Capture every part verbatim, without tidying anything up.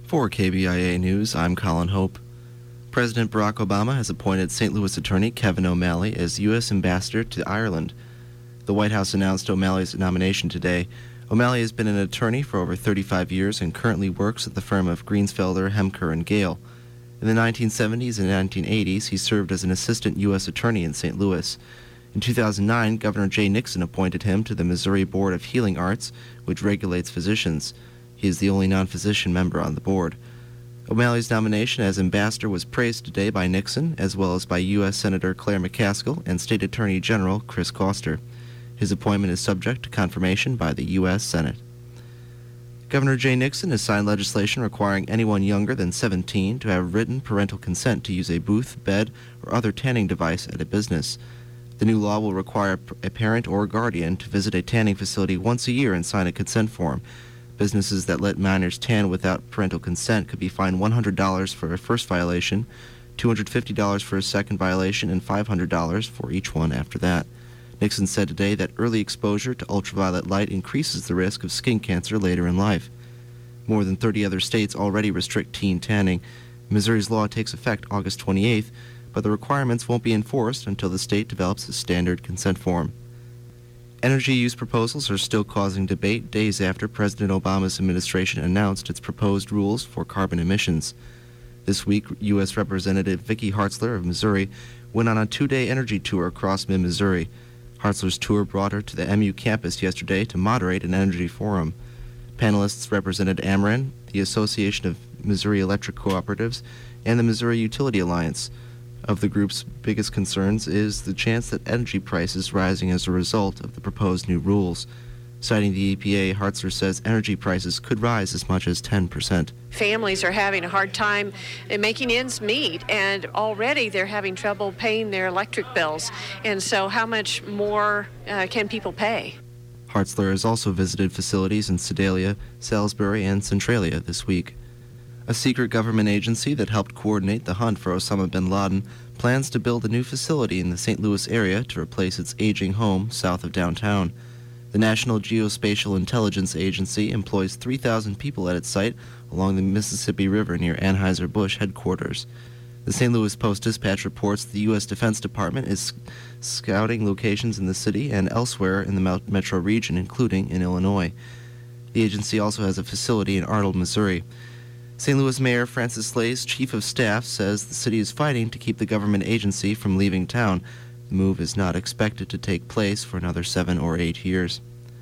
For K B I A News, I'm Colin Hope. President Barack Obama has appointed Saint Louis attorney Kevin O'Malley as U S ambassador to Ireland. The White House announced O'Malley's nomination today. O'Malley has been an attorney for over thirty-five years and currently works at the firm of Greensfelder, Hemker, and Gale. In the nineteen seventies and nineteen eighties, he served as an assistant U S attorney in Saint Louis. In two thousand nine, Governor Jay Nixon appointed him to the Missouri Board of Healing Arts, which regulates physicians. He is the only non-physician member on the board. O'Malley's nomination as ambassador was praised today by Nixon, as well as by U S Senator Claire McCaskill and State Attorney General Chris Koster. His appointment is subject to confirmation by the U S Senate. Governor Jay Nixon has signed legislation requiring anyone younger than seventeen to have written parental consent to use a booth, bed, or other tanning device at a business. The new law will require a parent or guardian to visit a tanning facility once a year and sign a consent form. Businesses that let minors tan without parental consent could be fined one hundred dollars for a first violation, two hundred fifty dollars for a second violation, and five hundred dollars for each one after that. Nixon said today that early exposure to ultraviolet light increases the risk of skin cancer later in life. More than thirty other states already restrict teen tanning. Missouri's law takes effect August twenty-eighth, but the requirements won't be enforced until the state develops a standard consent form. Energy use proposals are still causing debate days after President Obama's administration announced its proposed rules for carbon emissions. This week, U S Representative Vicky Hartzler of Missouri went on a two-day energy tour across mid-Missouri. Hartzler's tour brought her to the M U campus yesterday to moderate an energy forum. Panelists represented Ameren, the Association of Missouri Electric Cooperatives, and the Missouri Utility Alliance. Of the group's biggest concerns is the chance that energy prices rising as a result of the proposed new rules. Citing the E P A, Hartzler says energy prices could rise as much as ten percent. Families are having a hard time making ends meet, and already they're having trouble paying their electric bills. And so how much more uh, can people pay? Hartzler has also visited facilities in Sedalia, Salisbury, and Centralia this week. A secret government agency that helped coordinate the hunt for Osama bin Laden plans to build a new facility in the Saint Louis area to replace its aging home south of downtown. The National Geospatial Intelligence Agency employs three thousand people at its site along the Mississippi River near Anheuser-Busch headquarters. The Saint Louis Post-Dispatch reports the U S Defense Department is scouting locations in the city and elsewhere in the metro region, including in Illinois. The agency also has a facility in Arnold, Missouri. Saint Louis Mayor Francis Slay's chief of staff says the city is fighting to keep the government agency from leaving town. The move is not expected to take place for another seven or eight years.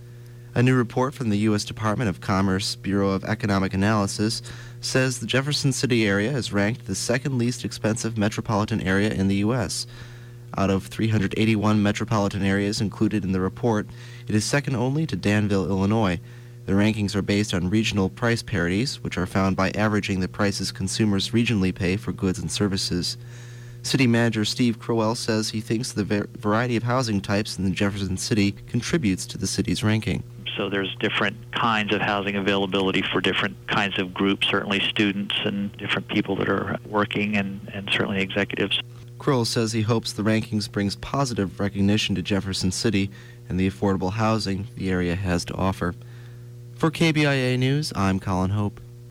A new report from the U S Department of Commerce Bureau of Economic Analysis says the Jefferson City area is ranked the second least expensive metropolitan area in the U S Out of three hundred eighty-one metropolitan areas included in the report, it is second only to Danville, Illinois. The rankings are based on regional price parities, which are found by averaging the prices consumers regionally pay for goods and services. City Manager Steve Crowell says he thinks the ver- variety of housing types in the Jefferson City contributes to the city's ranking. So there's different kinds of housing availability for different kinds of groups, certainly students and different people that are working, and, and certainly executives. Crowell says he hopes the rankings brings positive recognition to Jefferson City and the affordable housing the area has to offer. For K B I A News, I'm Colin Hope.